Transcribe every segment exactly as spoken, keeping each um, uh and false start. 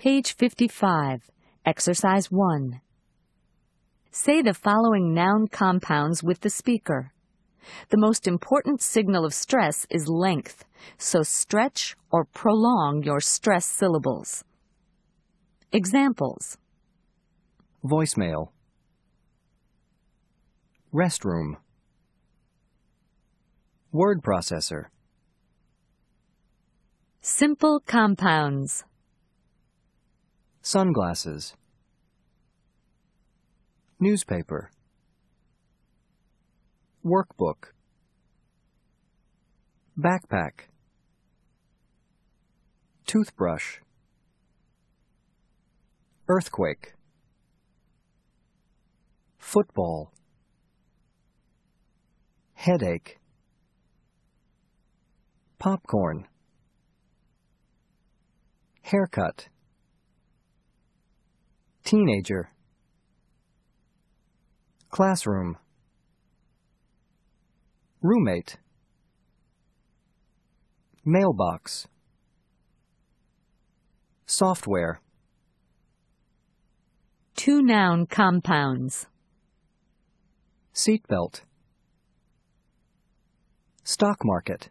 Page fifty-five, Exercise one. Say the following noun compounds with the speaker. The most important signal of stress is length, so stretch or prolong your stress syllables. Examples: voicemail, restroom, word processor. Simple compounds: sunglasses, newspaper, workbook, backpack, toothbrush, earthquake, football, headache, popcorn, haircut, teenager, classroom, roommate, mailbox, software. Two noun compounds: seatbelt, stock market,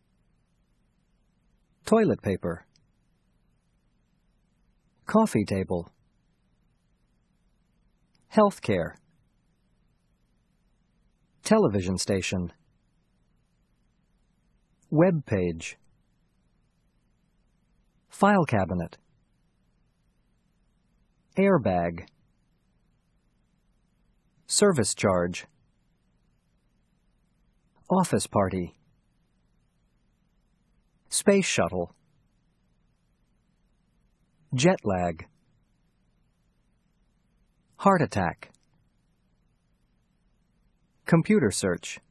toilet paper, coffee table, healthcare, television station, web page, file cabinet, airbag, service charge, office party, space shuttle, jet lag, heart attack, computer search.